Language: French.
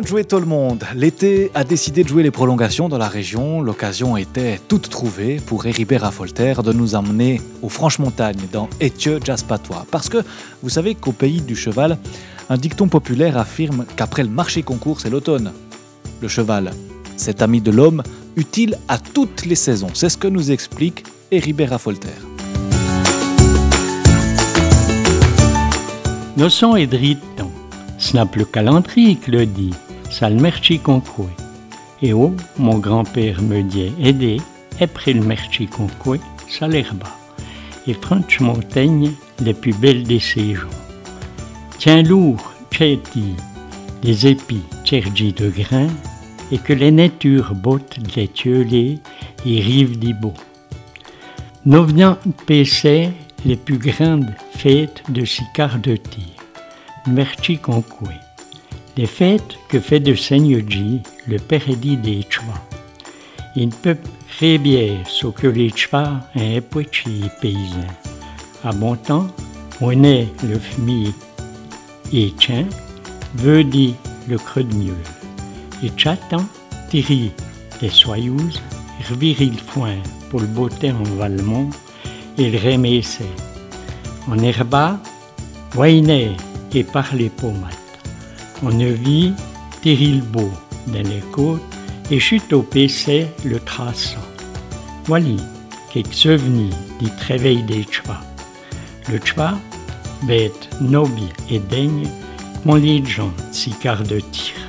jouer tout le monde. L'été a décidé de jouer les prolongations dans la région. L'occasion était toute trouvée pour Héribert Raffolter de nous emmener aux Franches-Montagnes dans Étieux Jazz Patois. Parce que vous savez qu'au pays du cheval, un dicton populaire affirme qu'après le marché concours, c'est l'automne. Le cheval, cet ami de l'homme, utile à toutes les saisons. C'est ce que nous explique Héribert Raffolter. Nos sons et driton, ce n'a plus calendrier qui le dit, ça le merci concoué. Et oh, mon grand-père me dit aider, et après le merci concoué, ça l'herba. Et Franche-Montagne, les plus belles des saisons. Tiens lourd, tchéti, des épis, tchergi de grains, et que les natures bottent les tiolés et rives d'Ibo. Nous venons passer les plus grandes fêtes de Sicard de tir, merci concoué. Les fêtes que fait de Seigneur-G, le paradis des chevaux. Il ne peut très bien ce que les chevaux un petit paysan. À bon temps, on est le fumier et tien, veut dire le creux de mieux. Et chatan, tirer les soyouzes, revirer le foin pour le botter en Valmont et le remettre. En herba, voyner et par les pomates. On ne vit tirer le beau dans les côtes et chute au PC le traçant. Voilà quelques souvenirs du réveil des chevaux. Le cheval, bête, noble et daigne, mon les gens, si quart de tir.